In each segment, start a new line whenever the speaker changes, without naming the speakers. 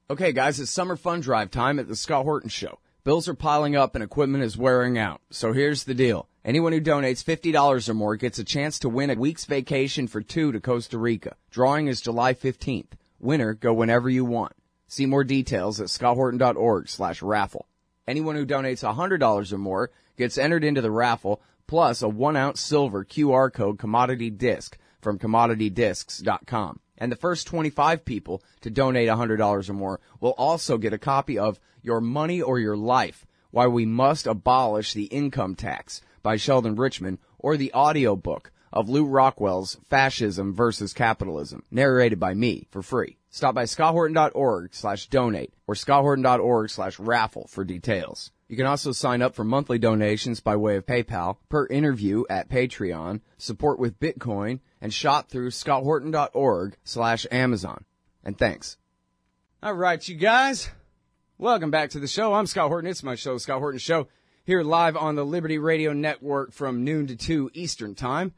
Okay, guys, it's summer fun drive time at the Scott Horton Show. Bills are piling up and equipment is wearing out. So here's the deal. Anyone who donates $50 or more gets a chance to win a week's vacation for two to Costa Rica. Drawing is July 15th. Winner, go whenever you want. See more details at scotthorton.org/raffle. Anyone who donates $100 or more gets entered into the raffle, plus a 1-ounce silver QR code commodity disc from commoditydiscs.com. And the first 25 people to donate $100 or more will also get a copy of Your Money or Your Life, Why We Must Abolish the Income Tax by Sheldon Richman, or the audiobook of Lou Rockwell's Fascism versus Capitalism, narrated by me for free. Stop by scotthorton.org/donate or scotthorton.org/raffle for details. You can also sign up for monthly donations by way of PayPal, per interview at Patreon, support with Bitcoin, and shop through scotthorton.org/Amazon. And thanks. All right, you guys. Welcome back to the show. I'm Scott Horton. It's my show, Scott Horton Show, here live on the Liberty Radio Network from noon to 2 Eastern Time,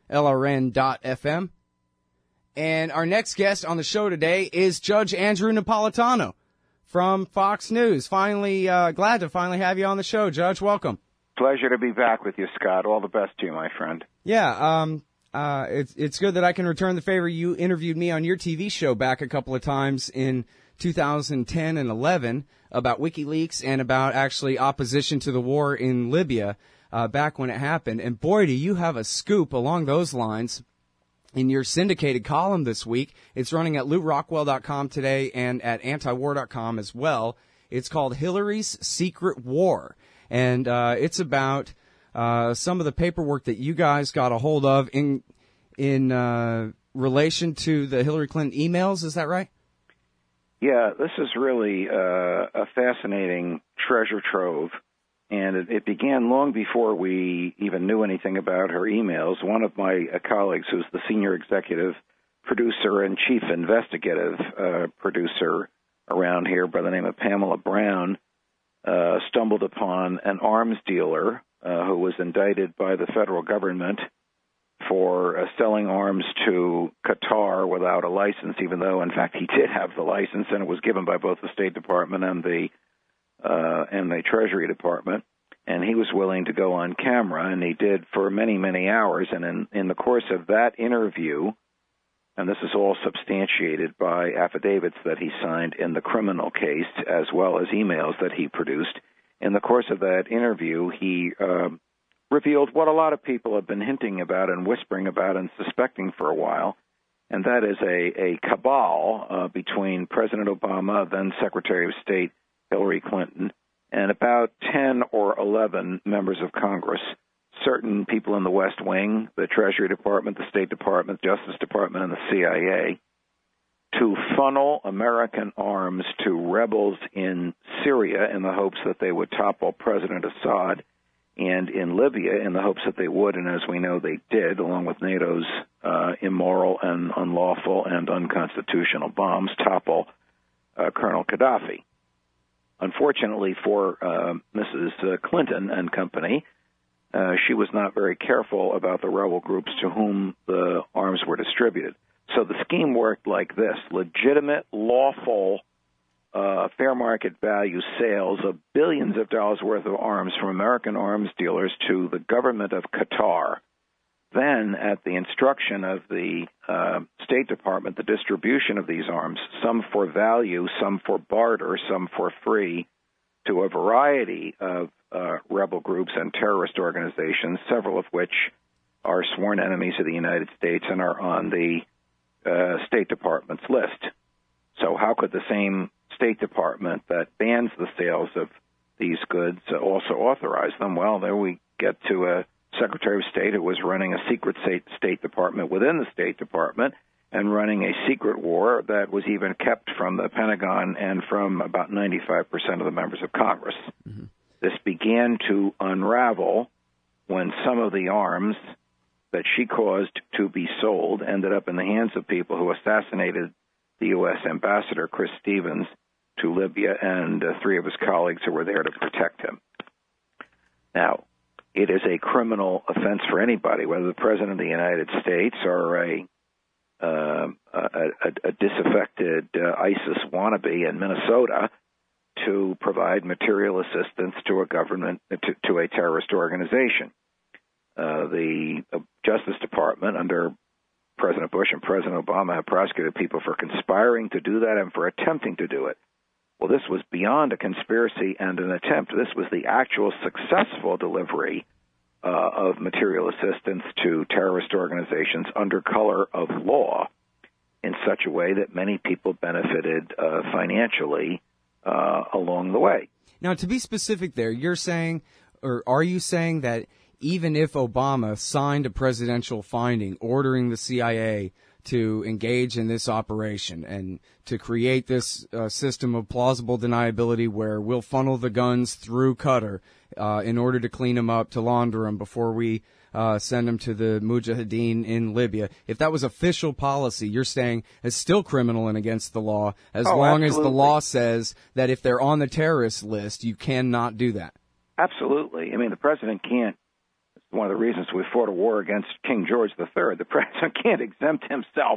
LRN.FM. And our next guest on the show today is Judge Andrew Napolitano from Fox News. Finally, glad to finally have you on the show, Judge. Welcome.
Pleasure to be back with you, Scott. All the best to you, my friend.
Yeah, it's good that I can return the favor. You interviewed me on your TV show back a couple of times in 2010 and 11 about WikiLeaks and about actually opposition to the war in Libya back when it happened. And boy, do you have a scoop along those lines in your syndicated column this week. It's running at LouRockwell.com today and at antiwar.com as well. It's called Hillary's Secret War. And it's about some of the paperwork that you guys got a hold of in relation to the Hillary Clinton emails. Is that right?
Yeah, this is really a fascinating treasure trove. And it began long before we even knew anything about her emails. One of my colleagues, who's the senior executive producer and chief investigative producer around here by the name of Pamela Brown, stumbled upon an arms dealer who was indicted by the federal government for selling arms to Qatar without a license, even though, in fact, he did have the license, and it was given by both the State Department and the Treasury Department, and he was willing to go on camera, and he did for many, many hours. And in the course of that interview, and this is all substantiated by affidavits that he signed in the criminal case, as well as emails that he produced, in the course of that interview, he revealed what a lot of people have been hinting about and whispering about and suspecting for a while, and that is a cabal between President Obama, then Secretary of State Hillary Clinton, and about 10 or 11 members of Congress, certain people in the West Wing, the Treasury Department, the State Department, Justice Department, and the CIA, to funnel American arms to rebels in Syria in the hopes that they would topple President Assad, and in Libya in the hopes that they would, and as we know they did, along with NATO's immoral and unlawful and unconstitutional bombs, topple Colonel Gaddafi. Unfortunately for Mrs. Clinton and company, she was not very careful about the rebel groups to whom the arms were distributed. So the scheme worked like this: legitimate, lawful, fair market value sales of billions of dollars worth of arms from American arms dealers to the government of Qatar. Then, at the instruction of the State Department, the distribution of these arms, some for value, some for barter, some for free, to a variety of rebel groups and terrorist organizations, several of which are sworn enemies of the United States and are on the State Department's list. So how could the same State Department that bans the sales of these goods also authorize them? Well, there we get to a Secretary of State who was running a secret State Department within the State Department and running a secret war that was even kept from the Pentagon and from about 95% of the members of Congress. Mm-hmm. This began to unravel when some of the arms that she caused to be sold ended up in the hands of people who assassinated the U.S. Ambassador, Chris Stevens, to Libya, and 3 of his colleagues who were there to protect him. Now, it is a criminal offense for anybody, whether the President of the United States or a a disaffected ISIS wannabe in Minnesota to provide material assistance to a government, to a terrorist organization. The Justice Department under President Bush and President Obama have prosecuted people for conspiring to do that and for attempting to do it. Well, this was beyond a conspiracy and an attempt. This was the actual successful delivery of material assistance to terrorist organizations under color of law in such a way that many people benefited financially along the way.
Now, to be specific there, you're saying, or are you saying that even if Obama signed a presidential finding ordering the CIA to engage in this operation and to create this system of plausible deniability where we'll funnel the guns through Qatar in order to clean them up, to launder them before we send them to the Mujahideen in Libya, if that was official policy, you're saying it's still criminal and against the law as long as the law says that if they're on the terrorist list, you cannot do that?
Absolutely. I mean, the president can't. One of the reasons we fought a war against King George III. The president can't exempt himself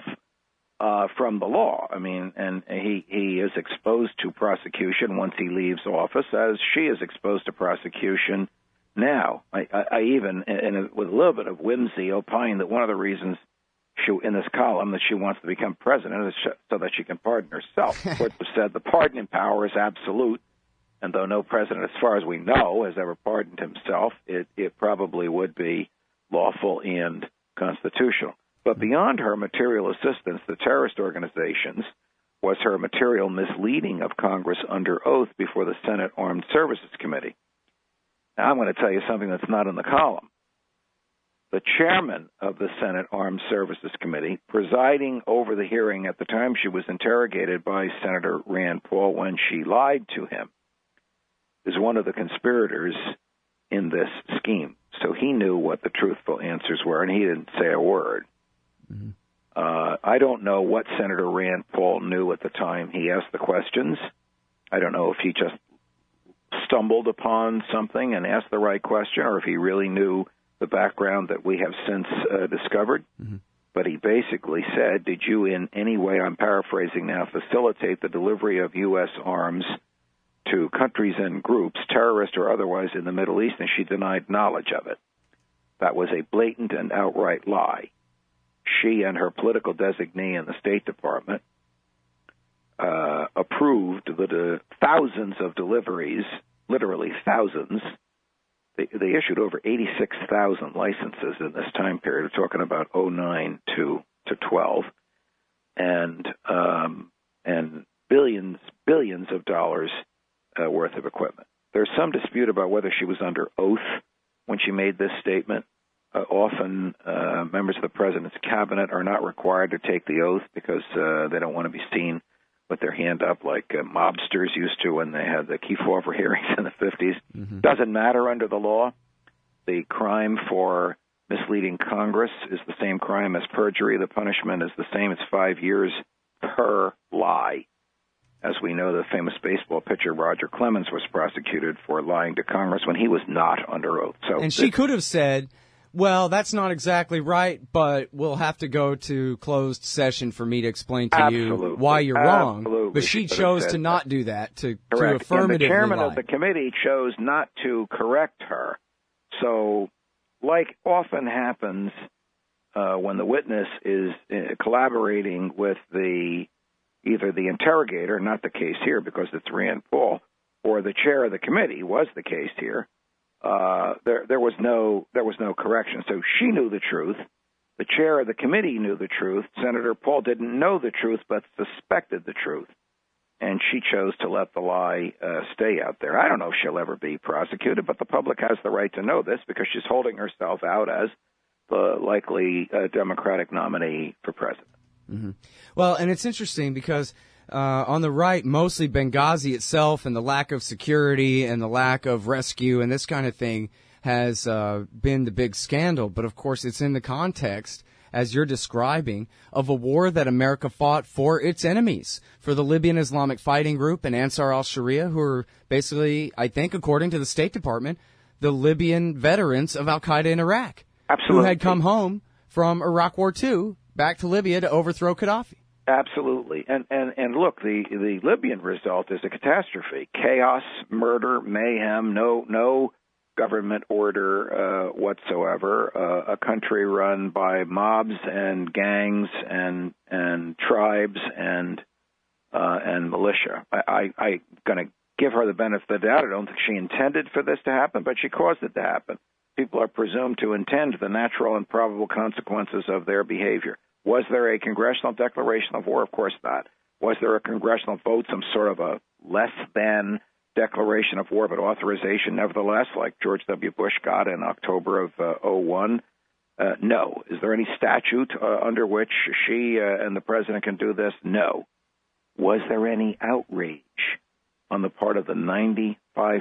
from the law. I mean, and he is exposed to prosecution once he leaves office, as she is exposed to prosecution now. I even, with a little bit of whimsy, opine that one of the reasons in this column that she wants to become president is so that she can pardon herself. Courts have said the pardoning power is absolute. And though no president, as far as we know, has ever pardoned himself, it probably would be lawful and constitutional. But beyond her material assistance to terrorist organizations was her material misleading of Congress under oath before the Senate Armed Services Committee. Now, I'm going to tell you something that's not in the column. The chairman of the Senate Armed Services Committee, presiding over the hearing at the time she was interrogated by Senator Rand Paul when she lied to him, is one of the conspirators in this scheme. So he knew what the truthful answers were, and he didn't say a word. Mm-hmm. I don't know what Senator Rand Paul knew at the time he asked the questions. I don't know if he just stumbled upon something and asked the right question, or if he really knew the background that we have since discovered. Mm-hmm. But he basically said, did you in any way, I'm paraphrasing now, facilitate the delivery of U.S. arms to countries and groups, terrorist or otherwise, in the Middle East, and she denied knowledge of it. That was a blatant and outright lie. She and her political designee in the State Department approved the thousands of deliveries, literally thousands. They issued over 86,000 licenses in this time period. We're talking about 2009 to 12, and billions of dollars worth of equipment. There's some dispute about whether she was under oath when she made this statement. Often members of the president's cabinet are not required to take the oath because they don't want to be seen with their hand up like mobsters used to when they had the Kefauver hearings in the 50s. Mm-hmm. Doesn't matter under the law. The crime for misleading Congress is the same crime as perjury. The punishment is the same. It's 5 years per lie. As we know, the famous baseball pitcher Roger Clemens was prosecuted for lying to Congress when he was not under oath.
And she could have said, well, that's not exactly right, but we'll have to go to closed session for me to explain to you why you're wrong. But she chose to not do that, to affirmatively
and the chairman
lie.
of the committee chose not to correct her. So, like often happens when the witness is collaborating with either the interrogator, not the case here because it's Rand Paul, or the chair of the committee, was the case here. There was no correction. So she knew the truth. The chair of the committee knew the truth. Senator Paul didn't know the truth, but suspected the truth, and she chose to let the lie stay out there. I don't know if she'll ever be prosecuted, but the public has the right to know this because she's holding herself out as the likely Democratic nominee for president.
Mm-hmm. Well, and it's interesting because on the right, mostly Benghazi itself and the lack of security and the lack of rescue and this kind of thing has been the big scandal. But, of course, it's in the context, as you're describing, of a war that America fought for its enemies, for the Libyan Islamic Fighting Group and Ansar al-Sharia, who are basically, I think, according to the State Department, the Libyan veterans of al-Qaeda in Iraq.
Absolutely.
Who had come home from Iraq War II back to Libya to overthrow Gaddafi.
Absolutely. And look, the Libyan result is a catastrophe. Chaos, murder, mayhem, no government order whatsoever. A country run by mobs and gangs and tribes and militia. I'm going to give her the benefit of the doubt. I don't think she intended for this to happen, but she caused it to happen. People are presumed to intend the natural and probable consequences of their behavior. Was there a congressional declaration of war? Of course not. Was there a congressional vote, some sort of a less than declaration of war, but authorization nevertheless, like George W. Bush got in October of 2001? No. Is there any statute under which she and the president can do this? No. Was there any outrage on the part of the 95%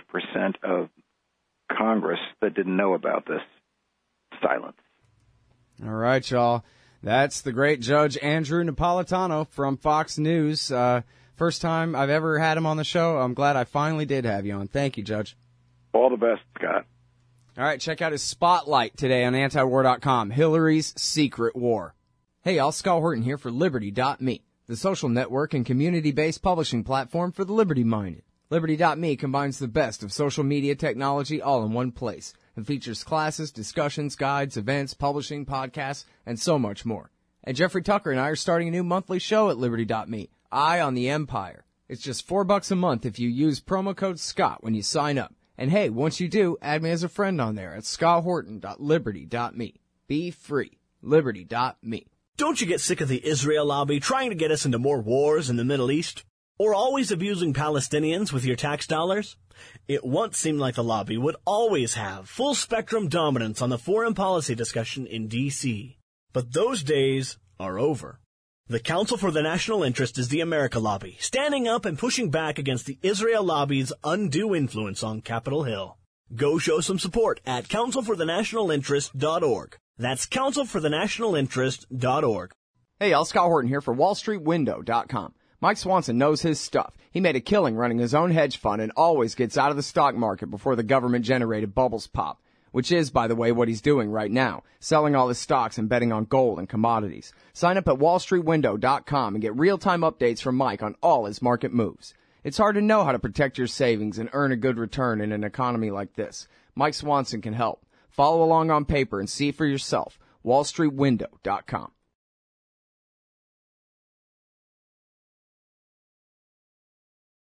of Congress that didn't know about this? Silence.
All right, y'all. That's the great Judge Andrew Napolitano from Fox News. First time I've ever had him on the show. I'm glad I finally did have you on. Thank you, Judge.
All the best, Scott.
All right, check out his spotlight today on antiwar.com, Hillary's Secret War. Hey, y'all, Scott Horton here for Liberty.me, the social network and community-based publishing platform for the liberty-minded. Liberty.me combines the best of social media technology all in one place. It features classes, discussions, guides, events, publishing, podcasts, and so much more. And Jeffrey Tucker and I are starting a new monthly show at Liberty.me, Eye on the Empire. It's just $4 a month if you use promo code SCOTT when you sign up. And hey, once you do, add me as a friend on there at scotthorton.liberty.me. Be free. Liberty.me.
Don't you get sick of the Israel lobby trying to get us into more wars in the Middle East? Or always abusing Palestinians with your tax dollars? It once seemed like the lobby would always have full-spectrum dominance on the foreign policy discussion in D.C. But those days are over. The Council for the National Interest is the America lobby, standing up and pushing back against the Israel lobby's undue influence on Capitol Hill. Go show some support at councilforthenationalinterest.org. That's councilforthenationalinterest.org.
Hey, y'all, Scott Horton here for WallStreetWindow.com. Mike Swanson knows his stuff. He made a killing running his own hedge fund and always gets out of the stock market before the government-generated bubbles pop, which is, by the way, what he's doing right now, selling all his stocks and betting on gold and commodities. Sign up at WallStreetWindow.com and get real-time updates from Mike on all his market moves. It's hard to know how to protect your savings and earn a good return in an economy like this. Mike Swanson can help. Follow along on paper and see for yourself. WallStreetWindow.com.